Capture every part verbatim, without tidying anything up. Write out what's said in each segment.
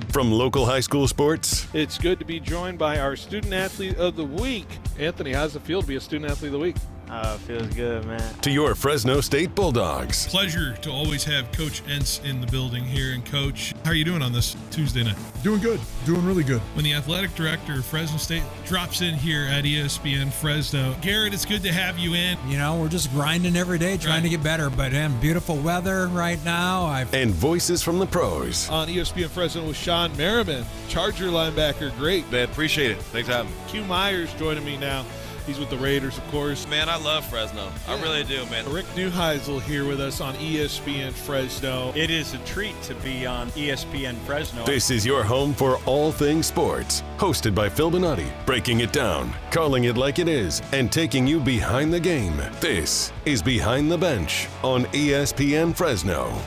From local high school sports It's good to be joined by our Student Athlete of the Week. Anthony, how's it feel to be a Student Athlete of the Week? Uh, feels good, man. to your Fresno State Bulldogs. Pleasure to always have Coach Entz in the building here. And Coach, how are you doing on this Tuesday night? Doing good. Doing really good. When the athletic director of Fresno State drops in here at E S P N Fresno. Garrett, it's good to have you in. You know, we're just grinding every day, trying Right. to get better. But um, beautiful weather right now. I've And voices from the pros. On E S P N Fresno with Sean Merriman, Charger linebacker, great. Man, appreciate it. Thanks for having me. Q Myers joining me now. He's with the Raiders, of course. Man, I love Fresno. I really do, man. Rick Neuheisel here with us on E S P N Fresno. It is a treat to be on E S P N Fresno. This is your home for all things sports. Hosted by Phil Bonatti, breaking it down, calling it like it is, and taking you behind the game. This is Behind the Bench on E S P N Fresno.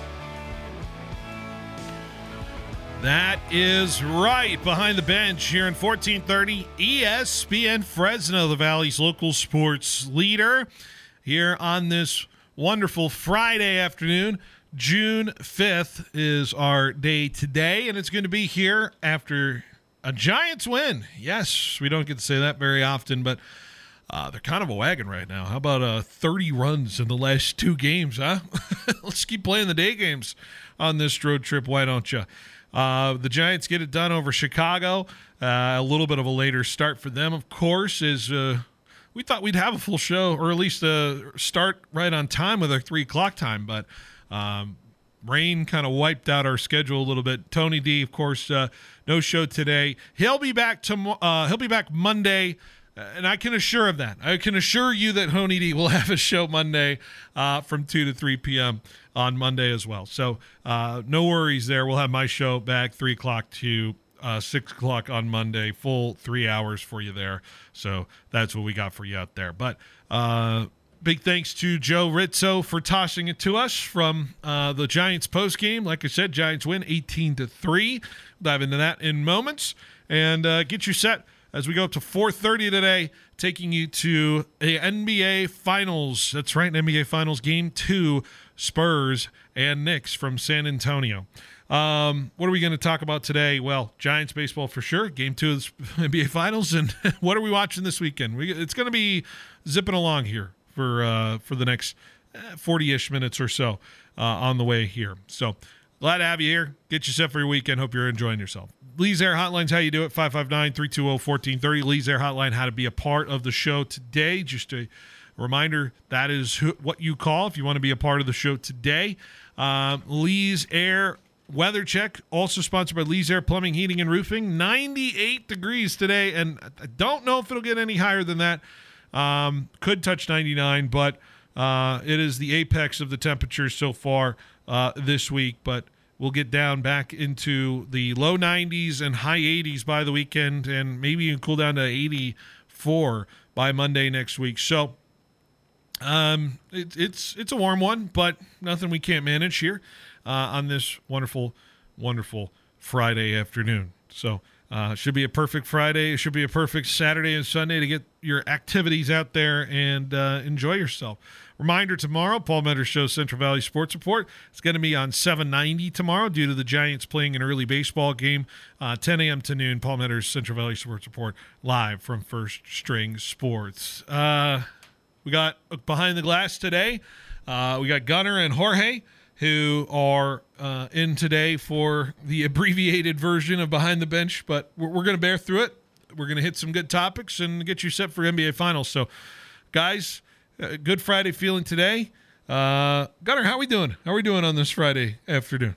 That is right. Behind the bench here in fourteen thirty E S P N Fresno, the Valley's local sports leader, here on this wonderful Friday afternoon. June fifth is our day today, and it's going to be here after a Giants win. Yes, we don't get to say that very often, but uh, they're kind of a wagon right now. How about uh, thirty runs in the last two games, huh? Let's keep playing the day games on this road trip. Why don't you? Uh, the Giants get it done over Chicago. Uh, a little bit of a later start for them, of course, is uh, we thought we'd have a full show, or at least uh, start right on time with our three o'clock time, but um, rain kind of wiped out our schedule a little bit. Tony D, of course, uh, no show today. He'll be back tomorrow. Uh, he'll be back Monday. And I can assure of that. I can assure you that Honey D will have a show Monday uh, from two to three p.m. on Monday as well. So uh, no worries there. We'll have my show back three o'clock to uh, six o'clock on Monday. Full three hours for you there. So that's what we got for you out there. But uh, big thanks to Joe Rizzo for tossing it to us from uh, the Giants postgame. Like I said, Giants win eighteen to three. Dive into that in moments. And uh, get you set as we go up to four thirty today, taking you to a N B A Finals. That's right, N B A Finals Game two, Spurs and Knicks from San Antonio. Um, what are we going to talk about today? Well, Giants baseball for sure, Game two of the N B A Finals. And what are we watching this weekend? We, it's going to be zipping along here for uh, for the next forty-ish minutes or so uh, on the way here. So glad to have you here. Get you set for your weekend. Hope you're enjoying yourself. Lee's Air Hotline's how you do it, five five nine, three two zero, one four three zero. Lee's Air Hotline, how to be a part of the show today. Just a reminder, that is who, what you call if you want to be a part of the show today. Um, Lee's Air Weather Check, also sponsored by Lee's Air Plumbing, Heating, and Roofing. ninety-eight degrees today, and I don't know if it'll get any higher than that. Um, could touch ninety-nine, but uh, it is the apex of the temperatures so far uh, this week, but we'll get down back into the low nineties and high eighties by the weekend, and maybe even cool down to eighty-four by Monday next week. So um, it, it's it's a warm one, but nothing we can't manage here uh, on this wonderful, wonderful Friday afternoon. So uh, should be a perfect Friday. It should be a perfect Saturday and Sunday to get your activities out there and uh, enjoy yourself. Reminder tomorrow, Paul Metters Show Central Valley Sports Report. It's going to be on seven ninety tomorrow due to the Giants playing an early baseball game. Uh, ten a.m. to noon, Paul Metters Central Valley Sports Report live from First String Sports. Uh, we got Behind the Glass today. Uh, we got Gunnar and Jorge, who are uh, in today for the abbreviated version of Behind the Bench, but we're, we're going to bear through it. We're going to hit some good topics and get you set for N B A Finals. So, guys, Uh, good Friday feeling today. Uh, Gunnar, how are we doing? How are we doing on this Friday afternoon?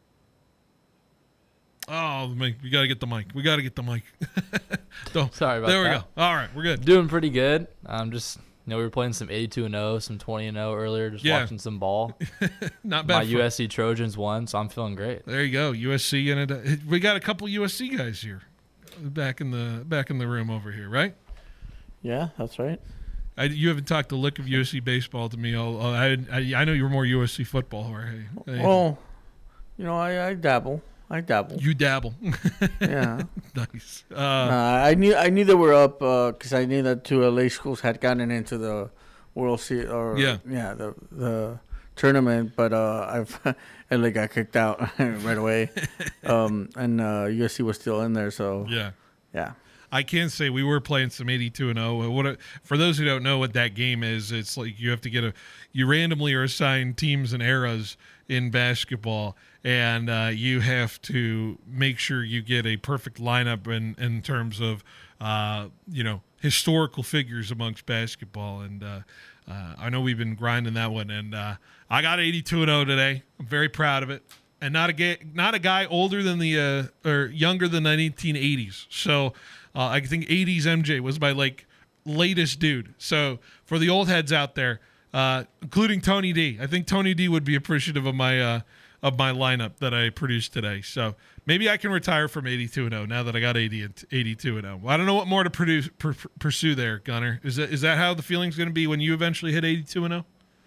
Oh, we got to get the mic. We got to get the mic. Sorry about that. There we go. All right, we're good. Doing pretty good. I'm just, you know, we were playing some eighty-two and oh, some twenty and oh earlier, just Yeah. watching some ball. Not bad. My for- U S C Trojans won, so I'm feeling great. There you go. U S C and it. We got a couple U S C guys here, back in the back in the room over here, right? Yeah, that's right. I, you haven't talked a lick of U S C baseball to me. All, I, I I know you were more U S C football, Jorge. Well, you know, I, I dabble. I dabble. You dabble. Yeah. Nice. Uh, uh, I knew I knew they were up because uh, I knew that two L A schools had gotten into the World Series or Yeah. yeah the the tournament, but uh, I've and like got kicked out right away. Um, and uh, U S C was still in there, so Yeah. yeah. I can say we were playing some eighty-two and oh. What for those who don't know what that game is, it's like you have to get a you randomly are assigned teams and eras in basketball, and uh, you have to make sure you get a perfect lineup in in terms of uh, you know historical figures amongst basketball. And uh, uh, I know we've been grinding that one, and uh, I got eighty-two and oh today. I'm very proud of it. And not a guy, not a guy older than the uh, or younger than the nineteen eighties. So uh, I think eighties M J was my like latest dude. So for the old heads out there, uh, including Tony D, I think Tony D would be appreciative of my uh, of my lineup that I produced today. So maybe I can retire from eighty-two and oh now that I got eighty and eighty-two and oh. I don't know what more to produce per, pursue there, Gunner. Is that is that how the feeling's going to be when you eventually hit eighty-two and oh?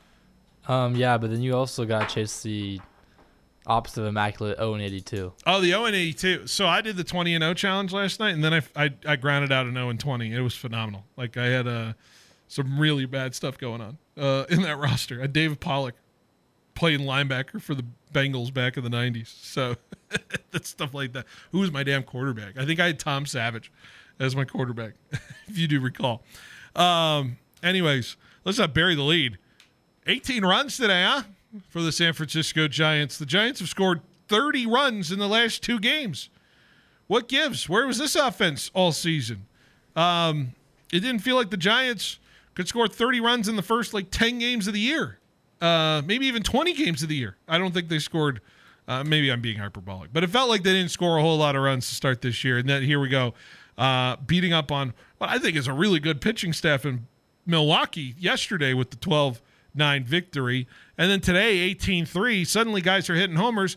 Um, yeah, but then you also got to chase the opposite of immaculate oh and eighty-two. Oh, the oh and eighty-two. So I did the twenty and oh challenge last night, and then I, I, I grounded out an oh and twenty. It was phenomenal. Like I had uh, some really bad stuff going on uh, in that roster. I had David Pollock playing linebacker for the Bengals back in the nineties. So that's stuff like that. Who was my damn quarterback? I think I had Tom Savage as my quarterback, if you do recall. Um, anyways, let's not bury the lead. eighteen runs today, huh? For the San Francisco Giants. The Giants have scored thirty runs in the last two games. What gives? Where was this offense all season? Um, it didn't feel like the Giants could score thirty runs in the first like ten games of the year. Uh, maybe even twenty games of the year. I don't think they scored. Uh, maybe I'm being hyperbolic, but it felt like they didn't score a whole lot of runs to start this year. And then here we go, uh, beating up on what I think is a really good pitching staff in Milwaukee yesterday with the twelve nine victory. And then today, eighteen three, suddenly guys are hitting homers.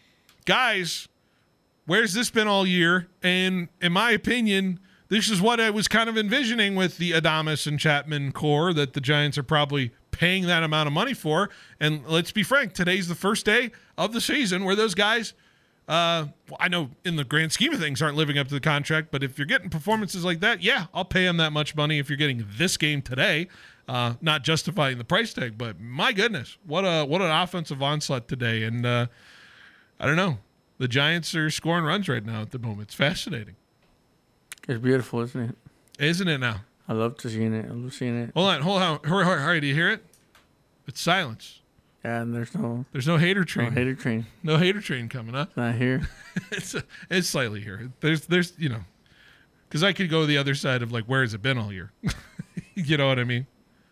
Guys, where's this been all year? And in my opinion, this is what I was kind of envisioning with the Adames and Chapman core that the Giants are probably paying that amount of money for. And let's be frank, today's the first day of the season where those guys, uh, well, I know in the grand scheme of things aren't living up to the contract, but if you're getting performances like that, yeah, I'll pay them that much money if you're getting this game today. Uh, not justifying the price tag, but my goodness, what a what an offensive onslaught today. And uh, I don't know. The Giants are scoring runs right now at the moment. It's fascinating. It's beautiful, isn't it? Isn't it now? I love to seeing it. I love seeing it. Hold on, hold on. Hurry, hurry, hurry. Do you hear it? It's silence. Yeah, and there's no There's no hater train. no hater train. No hater train coming up. It's not here. it's it's slightly here. There's there's you know, because I could go the other side of like where has it been all year? You know what I mean?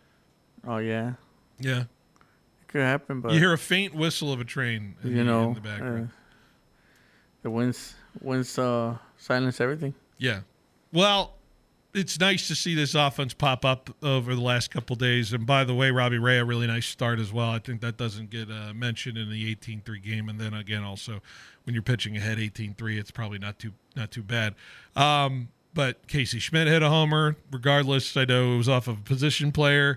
Oh yeah, Yeah. it could happen, but You hear a faint whistle of a train in, you the, know, in the background. uh, the winds winds uh, silence everything. Yeah. Well, it's nice to see this offense pop up over the last couple days. And by the way, Robbie Ray, a really nice start as well. I think that doesn't get uh, mentioned in the eighteen three game. And then again, also when you're pitching ahead eighteen three, it's probably not too not too bad. Um, but Casey Schmidt hit a homer. Regardless, I know it was off of a position player.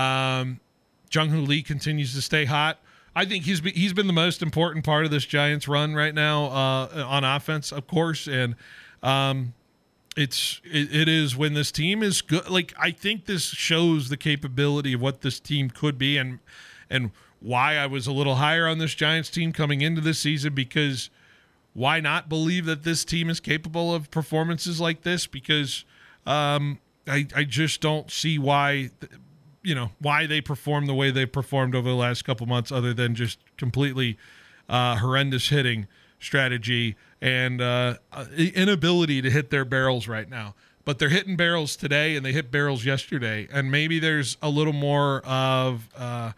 Um, Jung-Hoo Lee continues to stay hot. I think he's be, he's been the most important part of this Giants run right now uh, on offense, of course. And um, it's it, it is when this team is good. Like I think this shows the capability of what this team could be, and and why I was a little higher on this Giants team coming into this season. Because why not believe that this team is capable of performances like this? Because um, I I just don't see why. Th- you know, why they perform the way they performed over the last couple months, other than just completely uh, horrendous hitting strategy and uh, inability to hit their barrels right now. But they're hitting barrels today, and they hit barrels yesterday. And maybe there's a little more of uh,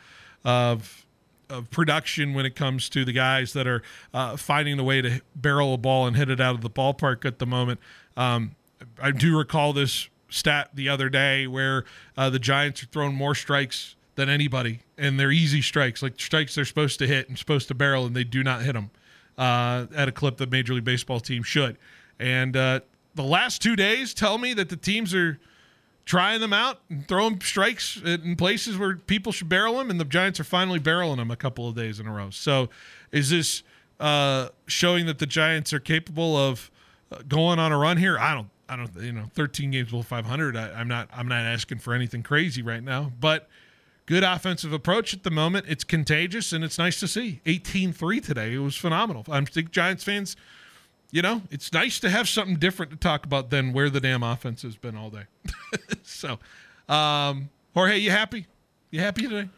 of of production when it comes to the guys that are uh, finding the way to barrel a ball and hit it out of the ballpark at the moment. Um, I do recall this stat the other day where uh, the Giants are throwing more strikes than anybody, and they're easy strikes, like strikes they're supposed to hit and supposed to barrel, and they do not hit them uh, at a clip that Major League Baseball teams should. And uh, the last two days tell me that the teams are trying them out and throwing strikes in places where people should barrel them, and the Giants are finally barreling them a couple of days in a row. So is this uh, showing that the Giants are capable of going on a run here? I don't I don't, you know, thirteen games below five hundred. I, I'm not, I'm not asking for anything crazy right now, but good offensive approach at the moment. It's contagious, and it's nice to see. eighteen three today. It was phenomenal. I think Giants fans, you know, it's nice to have something different to talk about than where the damn offense has been all day. So, um, Jorge, you happy? You happy today?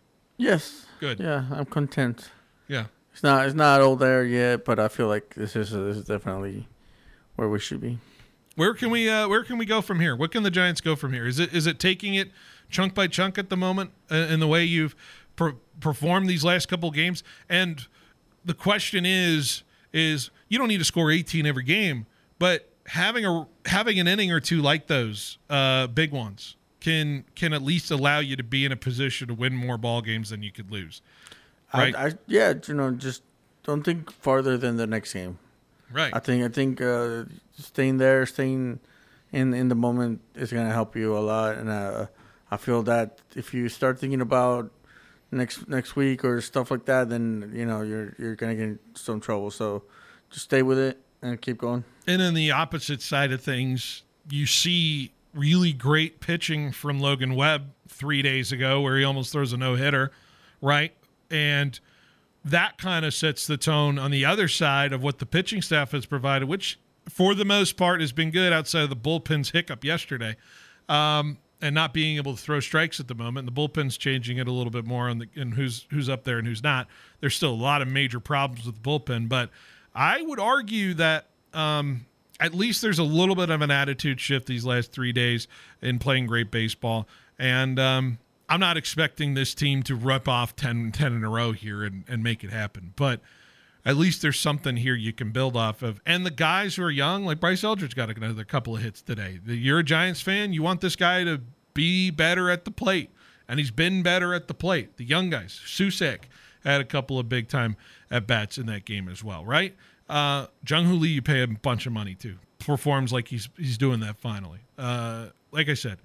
Yes. Good. Yeah, I'm content. Yeah. It's not it's not all there yet, but I feel like this is this is definitely where we should be. Where can we uh, where can we go from here? What can the Giants go from here? Is it is it taking it chunk by chunk at the moment uh, in the way you've per- performed these last couple of games? And the question is is you don't need to score eighteen every game, but having a having an inning or two like those uh, big ones can can at least allow you to be in a position to win more ball games than you could lose. Right? I, I, yeah, you know, just don't think farther than the next game. Right. I think I think uh, staying there, staying in in the moment is gonna help you a lot, and uh, I feel that if you start thinking about next next week or stuff like that, then you know you're you're gonna get in some trouble. So just stay with it and keep going. And on the opposite side of things, you see really great pitching from Logan Webb three days ago, where he almost throws a no hitter, right? And that kind of sets the tone on the other side of what the pitching staff has provided, which for the most part has been good outside of the bullpen's hiccup yesterday, um, and not being able to throw strikes at the moment. The bullpen's changing it a little bit more on the and who's who's up there and who's not. There's still a lot of major problems with the bullpen, but I would argue that um, at least there's a little bit of an attitude shift these last three days in playing great baseball. And um, I'm not expecting this team to rip off ten, ten in a row here and, and make it happen. But at least there's something here you can build off of. And the guys who are young, like Bryce Eldridge got another couple of hits today. You're a Giants fan. You want this guy to be better at the plate. And he's been better at the plate. The young guys. Susak had a couple of big-time at-bats in that game as well, right? Uh, Jung-Hoo Lee, you pay a bunch of money to. Performs like he's he's doing that finally. Uh, like I said,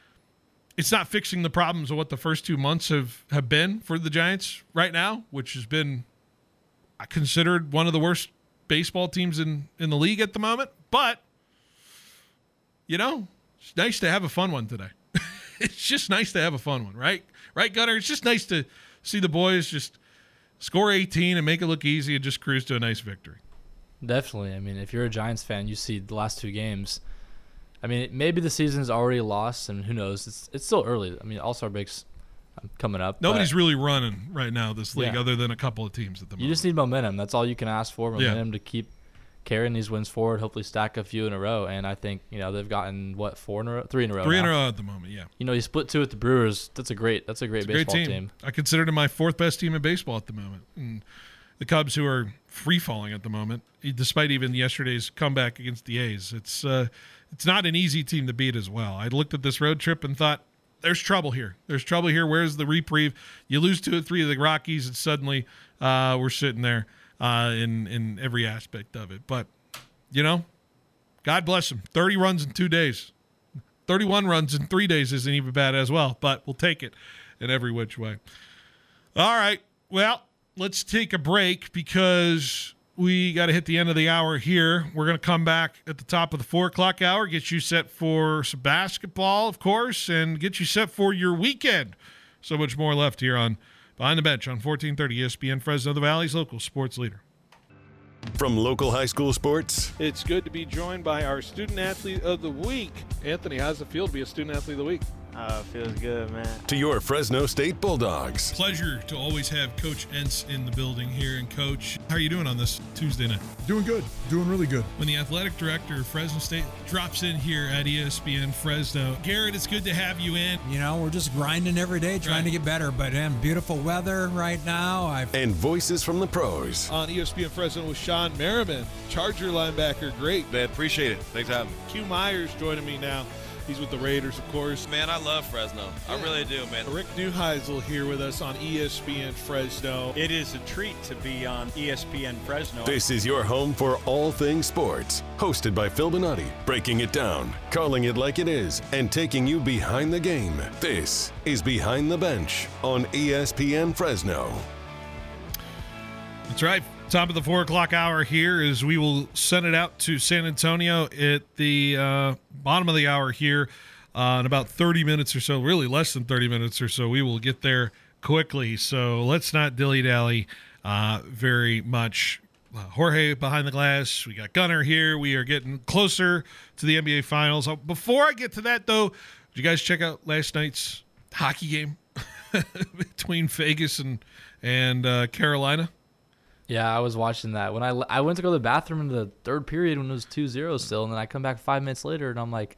it's not fixing the problems of what the first two months have, have been for the Giants right now, which has been considered one of the worst baseball teams in, in the league at the moment. But, you know, it's nice to have a fun one today. It's just nice to have a fun one, right? Right, Gunnar? It's just nice to see the boys just score eighteen and make it look easy and just cruise to a nice victory. Definitely. I mean, if you're a Giants fan, you see the last two games. I mean, maybe the season's already lost, and who knows? It's it's still early. I mean, All-Star break's coming up. Nobody's really running right now this league Yeah. other than a couple of teams at the moment. You just need momentum. That's all you can ask for, momentum Yeah. to keep carrying these wins forward, hopefully stack a few in a row. And I think, you know, they've gotten, what, four in a row? Three in a row Three in a now. row at the moment, yeah. You know, you split two with the Brewers. That's a great That's a great It's a great baseball team. team. I consider them my fourth best team in baseball at the moment. And the Cubs, who are free-falling at the moment, despite even yesterday's comeback against the A's. It's uh, it's not an easy team to beat as well. I looked at this road trip and thought, there's trouble here. There's trouble here. Where's the reprieve? You lose two or three of the Rockies, and suddenly uh, we're sitting there uh, in, in every aspect of it. But, you know, God bless them. thirty runs in two days. thirty-one runs in three days isn't even bad as well, but we'll take it in every which way. All right. Well, let's take a break because we got to hit the end of the hour here. We're going to come back at the top of the four o'clock hour, get you set for some basketball, of course, and get you set for your weekend. So much more left here on Behind the Bench on fourteen thirty E S P N Fresno, the Valley's local sports leader. From local high school sports It's good to be joined by our student athlete of the week. Anthony, how's it feel to be a student athlete of the week? Oh, feels good, man. to your Fresno State Bulldogs. Pleasure to always have Coach Entz in the building here. And, Coach, how are you doing on this Tuesday night? Doing good. Doing really good. When the athletic director of Fresno State drops in here at E S P N Fresno. Garrett, it's good to have you in. You know, we're just grinding every day, trying Right. to get better. But um, beautiful weather right now. I've And voices from the pros. On E S P N Fresno with Sean Merriman, Charger linebacker, great. Man, appreciate it. Thanks for having me. Q Myers joining me now. He's with the Raiders, of course. Man, I love Fresno. I really do, man. Rick Neuheisel here with us on E S P N Fresno. It is a treat to be on E S P N Fresno. This is your home for all things sports. Hosted by Phil Bonatti, breaking it down, calling it like it is, and taking you behind the game. This is Behind the Bench on E S P N Fresno. That's right. Top of the four o'clock hour here is we will send it out to San Antonio at the uh, bottom of the hour here uh, in about thirty minutes or so, really less than thirty minutes or so. We will get there quickly. So let's not dilly-dally uh, very much. Uh, Jorge behind the glass. We got Gunnar here. We are getting closer to the N B A Finals. Uh, before I get to that, though, did you guys check out last night's hockey game between Vegas and and uh, Carolina? Yeah, I was watching that. When I, I went to go to the bathroom in the third period when it was two zero still, and then I come back five minutes later, and I'm like,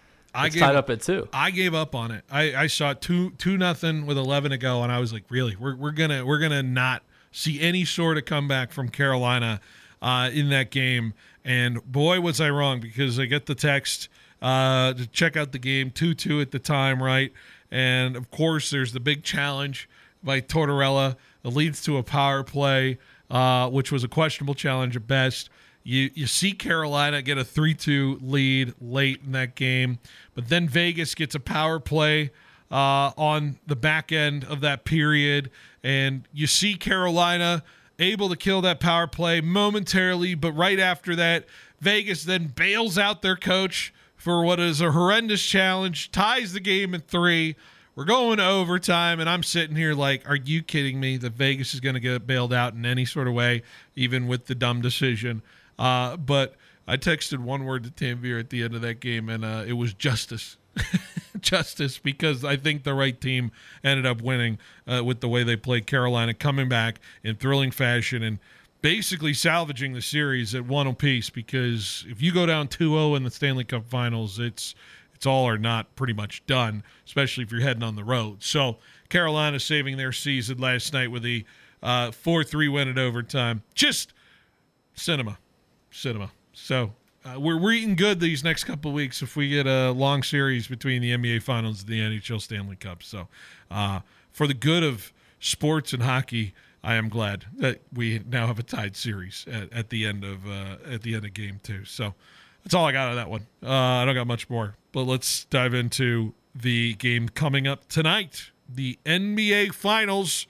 I it's gave, tied up at two. I gave up on it. I, I saw two two nothing with eleven to go, and I was like, really, we're we're gonna we're gonna not see any sort of comeback from Carolina uh, in that game. And boy, was I wrong, because I get the text uh, to check out the game, two two at the time, right? And of course, there's the big challenge by Tortorella that leads to a power play, uh, which was a questionable challenge at best. You you see Carolina get a three two lead late in that game, but then Vegas gets a power play uh, on the back end of that period, and you see Carolina able to kill that power play momentarily, but right after that, Vegas then bails out their coach for what is a horrendous challenge, ties the game at three. We're going to overtime, and I'm sitting here like, are you kidding me that Vegas is going to get bailed out in any sort of way, even with the dumb decision? Uh, but I texted one word to Tanvir at the end of that game, and uh, it was justice. Justice, because I think the right team ended up winning uh, with the way they played Carolina, coming back in thrilling fashion and basically salvaging the series at one apiece, because if you go down two oh in the Stanley Cup Finals, it's it's all or not pretty much done, especially if you're heading on the road. So Carolina saving their season last night with a uh, four three win at overtime. Just cinema. Cinema. So uh, we're, we're eating good these next couple of weeks if we get a long series between the N B A Finals and the N H L Stanley Cup. So uh, for the good of sports and hockey, I am glad that we now have a tied series at, at the end of uh, at the end of game two. So that's all I got on that one. Uh, I don't got much more, but let's dive into the game coming up tonight. The N B A Finals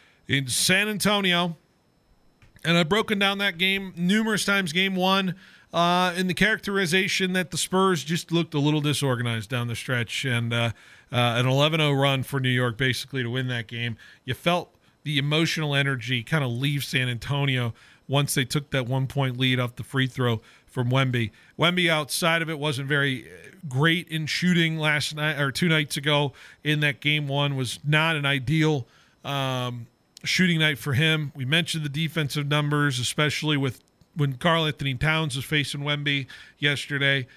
in San Antonio. And I've broken down that game numerous times. Game one, uh, in the characterization that the Spurs just looked a little disorganized down the stretch, and uh, uh, an eleven oh run for New York basically to win that game. You felt the emotional energy kind of leave San Antonio once they took that one-point lead off the free throw from Wemby. Wemby outside of it wasn't very great in shooting last night or two nights ago in that game one. Was not an ideal um shooting night for him. We mentioned the defensive numbers, especially with when Karl Anthony Towns was facing Wemby yesterday.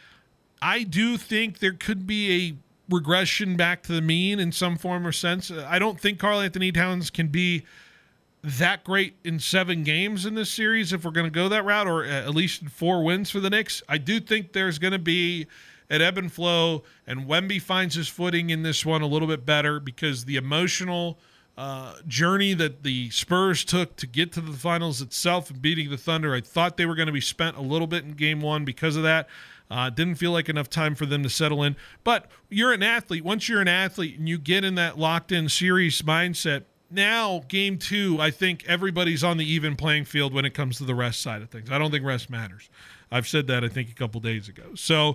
I do think there could be a regression back to the mean in some form or sense. I don't think Karl Anthony Towns can be that great in seven games in this series if we're going to go that route, or at least four wins for the Knicks. I do think there's going to be an ebb and flow, and Wemby finds his footing in this one a little bit better, because the emotional Uh, journey that the Spurs took to get to the finals itself and beating the Thunder, I thought they were going to be spent a little bit in game one because of that. Uh, didn't feel like enough time for them to settle in. But you're an athlete. Once you're an athlete and you get in that locked-in series mindset, now game two, I think everybody's on the even playing field when it comes to the rest side of things. I don't think rest matters. I've said that, I think, a couple days ago. So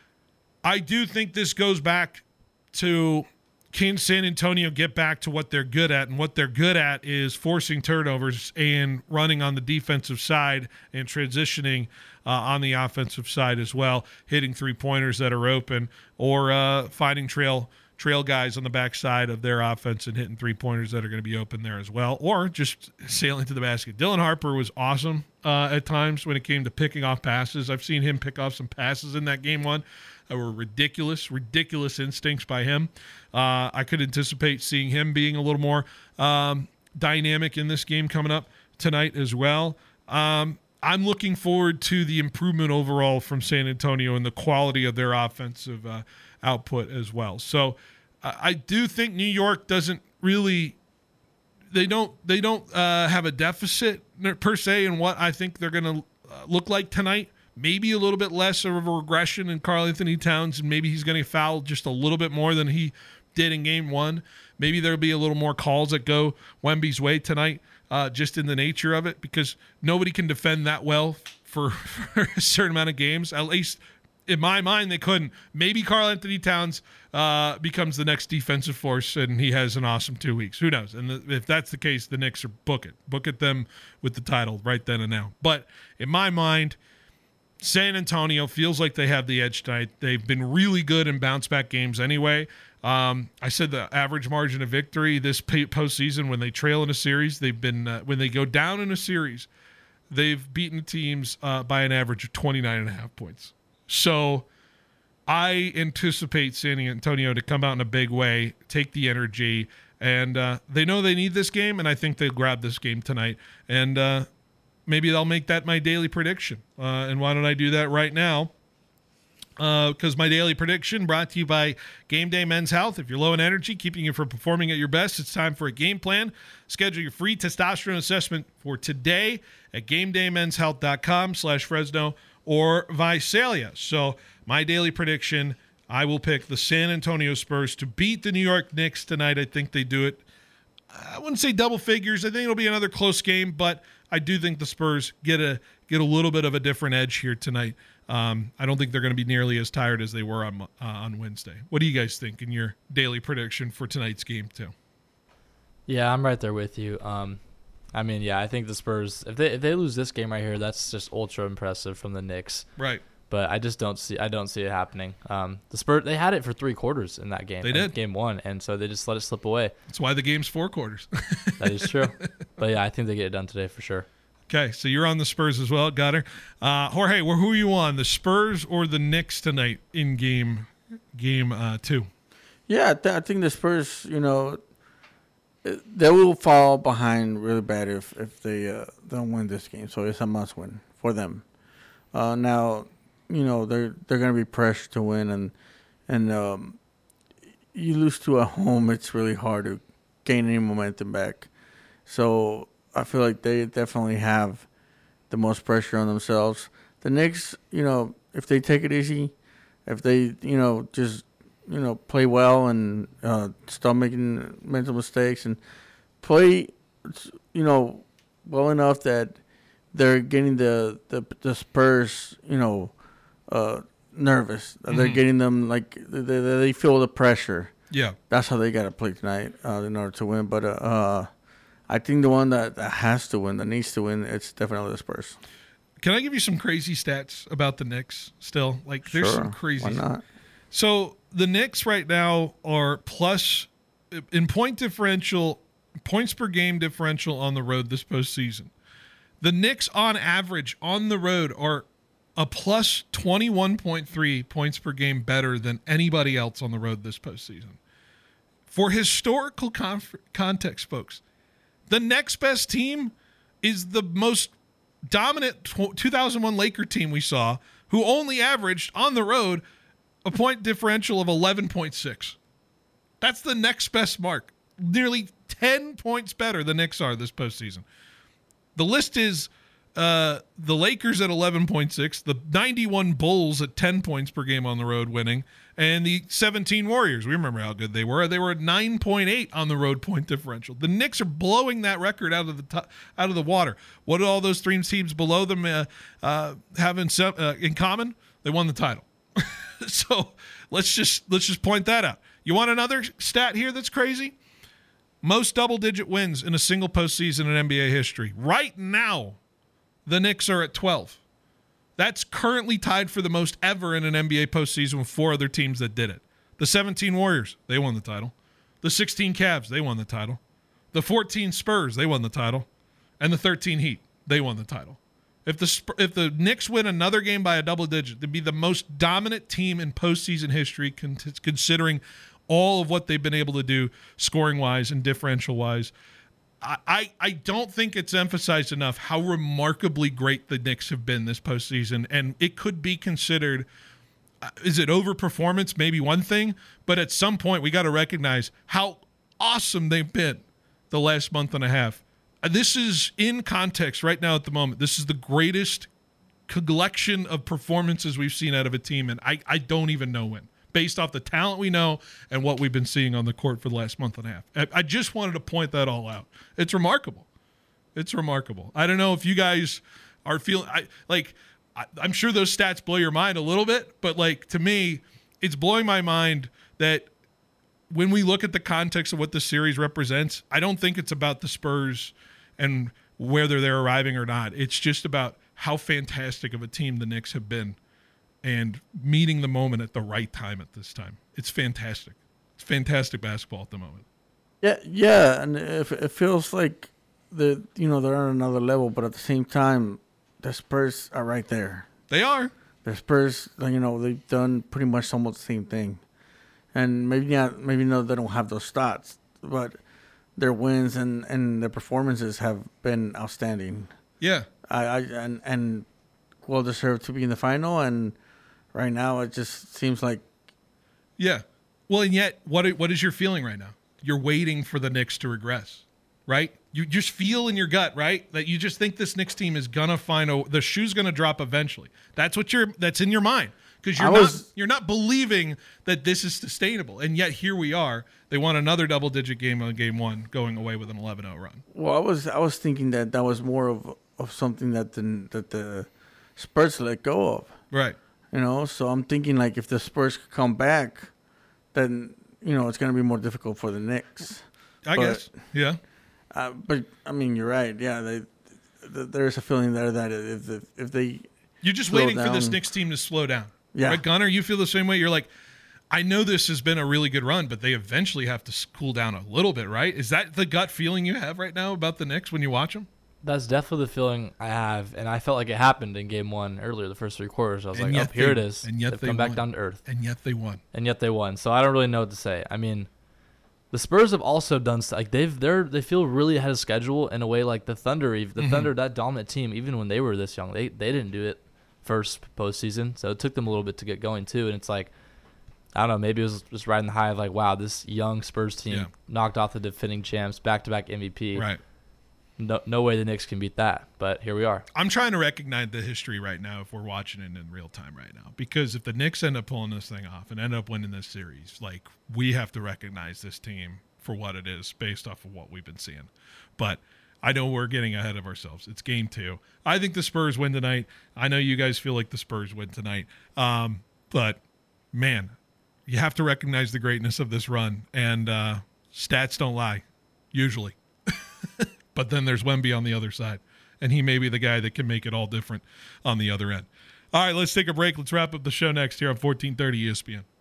I do think this goes back to, can San Antonio get back to what they're good at? And what they're good at is forcing turnovers and running on the defensive side and transitioning uh, on the offensive side as well, hitting three-pointers that are open, or uh, finding trail trail guys on the backside of their offense and hitting three-pointers that are going to be open there as well, or just sailing to the basket. Dylan Harper was awesome uh, at times when it came to picking off passes. I've seen him pick off some passes in that game one that were ridiculous, ridiculous instincts by him. Uh, I could anticipate seeing him being a little more um, dynamic in this game coming up tonight as well. Um, I'm looking forward to the improvement overall from San Antonio and the quality of their offensive uh, output as well. So uh, I do think New York doesn't really they don't they don't uh, have a deficit per se in what I think they're going to look like tonight. Maybe a little bit less of a regression in Karl Anthony Towns, and maybe he's going to foul just a little bit more than he did in game one. Maybe there'll be a little more calls that go Wemby's way tonight, uh, just in the nature of it, because nobody can defend that well for, for a certain amount of games. At least in my mind, they couldn't. Maybe Karl Anthony Towns uh, becomes the next defensive force, and he has an awesome two weeks. Who knows? And the, if that's the case, the Knicks are book it. Book it them with the title right then and now. But in my mind, San Antonio feels like they have the edge tonight. They've been really good in bounce-back games anyway. Um, I said the average margin of victory this postseason when they trail in a series, they've been uh, when they go down in a series, they've beaten teams uh, by an average of twenty-nine and a half points. So I anticipate San Antonio to come out in a big way, take the energy, and uh, they know they need this game, and I think they'll grab this game tonight. And uh, maybe they'll make that my daily prediction. Uh, and why don't I do that right now? Because uh, my daily prediction brought to you by Game Day Men's Health. If you're low in energy, keeping you from performing at your best, it's time for a game plan. Schedule your free testosterone assessment for today at gamedaymenshealth.com slash Fresno or Visalia. So my daily prediction, I will pick the San Antonio Spurs to beat the New York Knicks tonight. I think they do it. I wouldn't say double figures. I think it'll be another close game, but I do think the Spurs get a get a little bit of a different edge here tonight. Um, I don't think they're going to be nearly as tired as they were on uh, on Wednesday. What do you guys think in your daily prediction for tonight's game too? Yeah, I'm right there with you. Um, I mean, yeah, I think the Spurs, if they if they lose this game right here, that's just ultra impressive from the Knicks. Right. But I just don't see I don't see it happening. Um, the Spurs, they had it for three quarters in that game. They did. Game one, and so they just let it slip away. That's why the game's four quarters. That is true. But yeah, I think they get it done today for sure. Okay, so you're on the Spurs as well. Got her. Uh, Jorge, well, who are you on, the Spurs or the Knicks tonight in game game uh, two? Yeah, I, th- I think the Spurs, you know, they will fall behind really bad if, if they uh, don't win this game. So it's a must win for them. Uh, now, you know, they're they're going to be pressured to win, and and um, you lose to a home, it's really hard to gain any momentum back. So I feel like they definitely have the most pressure on themselves. The Knicks, you know, if they take it easy, if they, you know, just, you know, play well and uh, stop making mental mistakes and play, you know, well enough that they're getting the, the, the Spurs, you know, uh, nervous. Mm-hmm. They're getting them, like, they, they feel the pressure. Yeah. That's how they got to play tonight uh, in order to win. But, uh, uh I think the one that, that has to win, that needs to win, it's definitely the Spurs. Can I give you some crazy stats about the Knicks still? Like, there's sure. some crazy. Why not? So the Knicks right now are plus in point differential, points per game differential on the road this postseason. The Knicks on average on the road are a plus twenty-one point three points per game better than anybody else on the road this postseason. For historical conf- context, folks, the next best team is the most dominant two thousand one Laker team we saw, who only averaged on the road a point differential of eleven point six. That's the next best mark. Nearly ten points better the Knicks are this postseason. The list is uh, the Lakers at eleven point six, the ninety-one Bulls at ten points per game on the road winning, and the seventeen Warriors. We remember how good they were. They were at nine point eight on the road point differential. The Knicks are blowing that record out of the t- out of the water. What do all those three teams below them uh, uh, have in, se- uh, in common? They won the title. So let's just let's just point that out. You want another stat here that's crazy? Most double-digit wins in a single postseason in N B A history. Right now, the Knicks are at twelve. That's currently tied for the most ever in an N B A postseason with four other teams that did it. The seventeen Warriors, they won the title. The sixteen Cavs, they won the title. The fourteen Spurs, they won the title. And the thirteen Heat, they won the title. If the if the Knicks win another game by a double digit, they'd be the most dominant team in postseason history, con- considering all of what they've been able to do scoring-wise and differential-wise. I, I, I don't think it's emphasized enough how remarkably great the Knicks have been this postseason, and it could be considered, uh, is it overperformance? Maybe one thing, but at some point we got to recognize how awesome they've been the last month and a half. Uh, this is in context right now at the moment. This is the greatest collection of performances we've seen out of a team, and I, I don't even know when, based off the talent we know and what we've been seeing on the court for the last month and a half. I, I just wanted to point that all out. It's remarkable. It's remarkable. I don't know if you guys are feeling I, like I, I'm sure those stats blow your mind a little bit, but like to me, it's blowing my mind that when we look at the context of what the series represents, I don't think it's about the Spurs and whether they're arriving or not. It's just about how fantastic of a team the Knicks have been and meeting the moment at the right time at this time. It's fantastic. It's fantastic basketball at the moment. Yeah, yeah, and it, it feels like the you know they're on another level, but at the same time, the Spurs are right there. They are. The Spurs, you know, they've done pretty much almost the same thing, and maybe not, maybe no, they don't have those stats, but their wins and, and their performances have been outstanding. Yeah, I, I and and well deserved to be in the final, and right now it just seems like. Yeah, well, and yet, what what is your feeling right now? You're waiting for the Knicks to regress, right? You just feel in your gut, right, that you just think this Knicks team is gonna find a the shoe's gonna drop eventually. That's what you're. That's in your mind because you're was, not you're not believing that this is sustainable, and yet here we are. They won another double-digit game on game one, going away with an eleven oh run. Well, I was I was thinking that that was more of of something that the that the Spurs let go of, right? You know, so I'm thinking like if the Spurs could come back, then you know it's gonna be more difficult for the Knicks. I but, guess, yeah. Uh, but I mean, you're right. Yeah, they, th- there's a feeling there that if the, if they you're just slow waiting down, for this Knicks team to slow down. Yeah, right, Gunnar, you feel the same way. You're like, I know this has been a really good run, but they eventually have to cool down a little bit, right? Is that the gut feeling you have right now about the Knicks when you watch them? That's definitely the feeling I have, and I felt like it happened in game one earlier, the first three quarters. I was and like, oh, here they, it is. And yet They've they come won. back down to earth. And yet they won. And yet they won. So I don't really know what to say. I mean, the Spurs have also done like they've they're they feel really ahead of schedule in a way like the Thunder. The mm-hmm. Thunder, that dominant team, even when they were this young, they they didn't do it first postseason. So it took them a little bit to get going too. And it's like, I don't know, maybe it was just riding the high of like, wow, this young Spurs team yeah. knocked off the defending champs, back to back M V P. Right. No, no way the Knicks can beat that, but here we are. I'm trying to recognize the history right now if we're watching it in real time right now. Because if the Knicks end up pulling this thing off and end up winning this series, like, we have to recognize this team for what it is based off of what we've been seeing. But I know we're getting ahead of ourselves. It's game two. I think the Spurs win tonight. I know you guys feel like the Spurs win tonight. Um, but, man, you have to recognize the greatness of this run. And uh, stats don't lie, usually. But then there's Wemby on the other side, and he may be the guy that can make it all different on the other end. All right, let's take a break. Let's wrap up the show next here on fourteen thirty E S P N.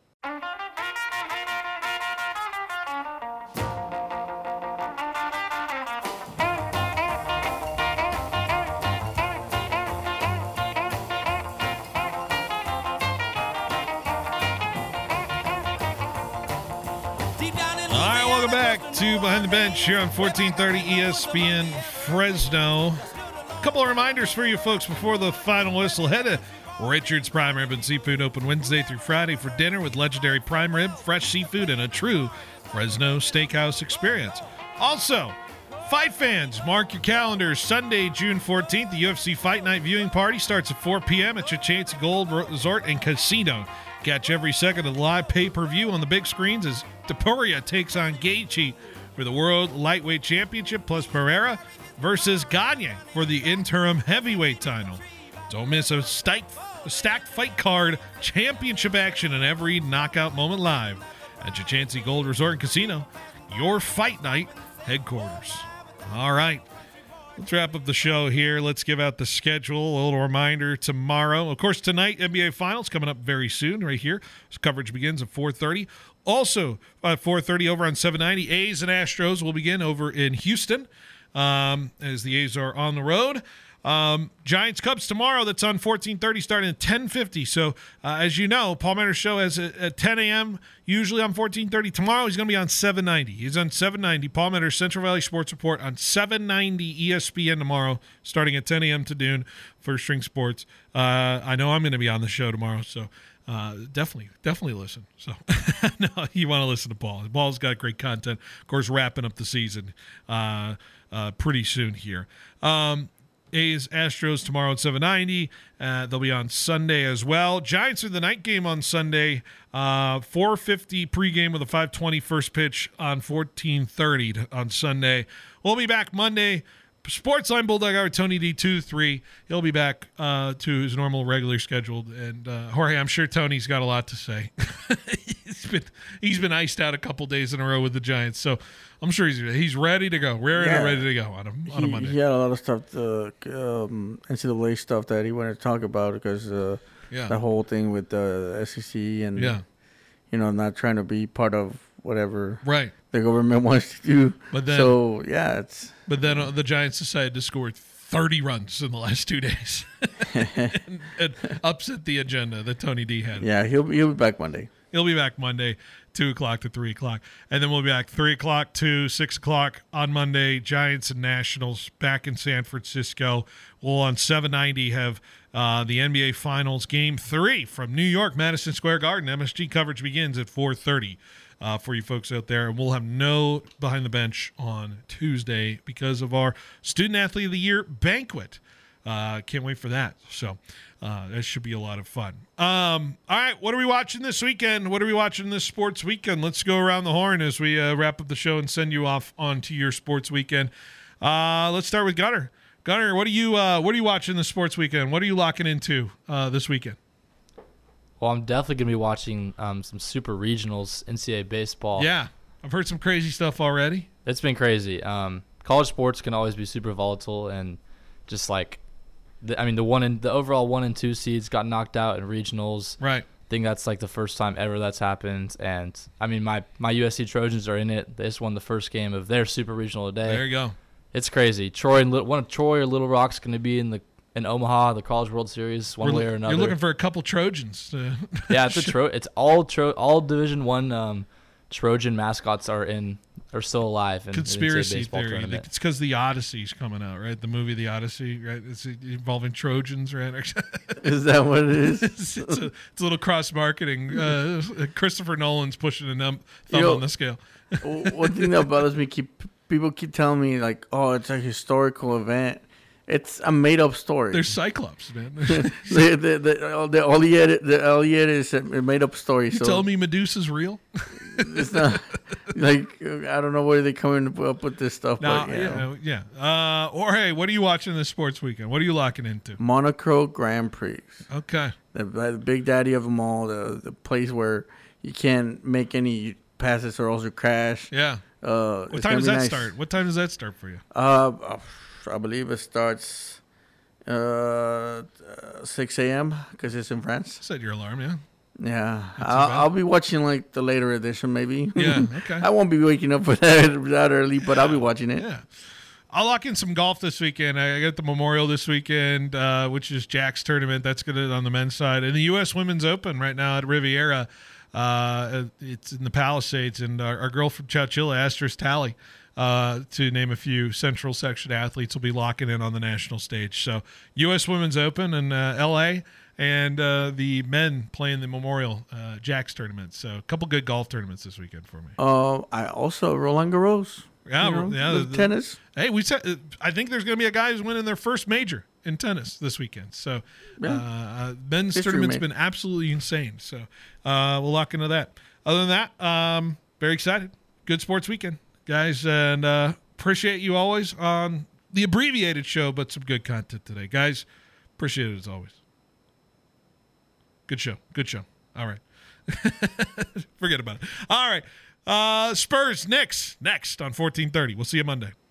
To Behind the Bench here on fourteen thirty E S P N Fresno. A couple of reminders for you folks before the final whistle. Head to Richard's Prime Rib and Seafood, open Wednesday through Friday for dinner with legendary prime rib, fresh seafood, and a true Fresno steakhouse experience. Also, fight fans, mark your calendars. Sunday, June fourteenth, the U F C Fight Night viewing party starts at four p.m. at Chichancy Gold Resort and Casino. Catch every second of the live pay-per-view on the big screens as Topuria takes on Gaethje for the World Lightweight Championship, plus Pereira versus Gagne for the interim heavyweight title. Don't miss a stacked, a stacked fight card, championship action, and every knockout moment live at Chichancy Gold Resort and Casino, your fight night headquarters. All right. Let's wrap up the show here. Let's give out the schedule. A little reminder tomorrow. Of course, tonight, N B A Finals coming up very soon right here. So coverage begins at four thirty. Also, at four thirty over on seven ninety, A's and Astros will begin over in Houston um, as the A's are on the road. Um, Giants Cubs tomorrow. That's on fourteen thirty starting at ten fifty. So, uh, as you know, Paul Mentor's show is at ten a.m. usually on fourteen thirty. Tomorrow he's going to be on seven ninety. He's on seven ninety. Paul Mentor's Central Valley Sports Report on seven ninety E S P N tomorrow starting at ten a.m. to noon. First String Sports. Uh, I know I'm going to be on the show tomorrow, so uh, definitely, definitely listen. So, no, you want to listen to Paul. Paul's got great content. Of course, wrapping up the season uh, uh, pretty soon here. Um, A's, Astros tomorrow at seven ninety. Uh, they'll be on Sunday as well. Giants are the night game on Sunday. Uh, four fifty pregame with a five twenty first pitch on fourteen thirty on Sunday. We'll be back Monday. Sportsline Bulldog Hour, Tony D two three. He'll be back uh, to his normal, regular scheduled. And uh, Jorge, I'm sure Tony's got a lot to say. he's been he's been iced out a couple days in a row with the Giants, so I'm sure he's he's ready to go. We're Yeah. ready to go on a on a He, Monday. he had a lot of stuff, uh, um, N C double A stuff that he wanted to talk about because uh, Yeah. the whole thing with the S E C and Yeah. you know, not trying to be part of whatever Right. the government wants to do. But then- so yeah, it's But then uh, the Giants decided to score thirty runs in the last two days and, and upset the agenda that Tony D had. yeah, he'll be, he'll be back Monday. He'll be back Monday, two o'clock to three o'clock. And then we'll be back three o'clock to six o'clock on Monday. Giants and Nationals back in San Francisco. We'll on seven ninety have uh, the N B A Finals Game three from New York, Madison Square Garden. M S G coverage begins at four thirty uh, for you folks out there. And we'll have no Behind the Bench on Tuesday because of our Student Athlete of the Year banquet. Uh, can't wait for that. So uh, that should be a lot of fun. Um, all right, what are we watching this weekend? What are we watching this sports weekend? Let's go around the horn as we uh, wrap up the show and send you off onto your sports weekend. Uh, let's start with Gunner. Gunner, what are you uh, what are you watching this sports weekend? What are you locking into uh, this weekend? Well, I'm definitely gonna be watching um, some super regionals, N C double A baseball. Yeah, I've heard some crazy stuff already. It's been crazy. Um, college sports can always be super volatile, and just like, the, I mean, the one and the overall one and two seeds got knocked out in regionals. Right. I think that's like the first time ever that's happened. And I mean, my my U S C Trojans are in it. They just won the first game of their super regional today. There you go. It's crazy. Troy and Little, one of Troy or Little Rock's going to be in the in Omaha, the College World Series, one We're, way or another. You're looking for a couple Trojans. To yeah, it's a Tro- It's all Tro- all Division One um, Trojan mascots are in are still alive. In, Conspiracy in the baseball theory. tournament. It's because the Odyssey's coming out, right? The movie The Odyssey, right? It's involving Trojans, right? Is that what it is? it's, it's, a, it's a little cross marketing. Uh, Christopher Nolan's pushing a num- thumb You know, on the scale. One thing that bothers me, keep people keep telling me like, oh, it's a historical event. It's a made up story. There's Cyclops, man. the, the, the, all, the, all he had, the, all he had is a made up story. You so telling me Medusa's real? it's not like I don't know where they coming up with this stuff. No, but, you know. yeah, yeah. Uh, or hey, what are you watching this sports weekend? What are you locking into? Monaco Grand Prix. Okay. The, the big daddy of them all. The the place where you can't make any passes or else you crash. Yeah. Uh, what time does that nice. start? What time does that start for you? Uh, I believe it starts uh, six a.m. because it's in France. Set your alarm, yeah. Yeah, I'll, I'll be watching like the later edition, maybe. Yeah, okay. I won't be waking up for that that early, but I'll be watching it. Yeah. I'll lock in some golf this weekend. I got the Memorial this weekend, uh, which is Jack's tournament. That's good on the men's side. And the U S Women's Open right now at Riviera. Uh, it's in the Palisades. And our, our girl from Chowchilla, Astris Talley, uh, to name a few Central Section athletes, will be locking in on the national stage. So U S Women's Open in uh, L A and uh, the men playing the Memorial uh, Jack's tournament. So a couple good golf tournaments this weekend for me. Uh, I also Roland Garros. Yeah, you know, yeah. the The, tennis. Hey, we said I think there's going to be a guy who's winning their first major in tennis this weekend. So Yeah. uh, men's History tournament's made. been absolutely insane. So uh, we'll lock into that. Other than that, um, very excited. Good sports weekend, guys, and uh, appreciate you always on the abbreviated show, but some good content today, guys. Appreciate it as always. Good show. Good show. All right. Forget about it. All right. Uh, Spurs, Knicks, next on fourteen thirty. We'll see you Monday.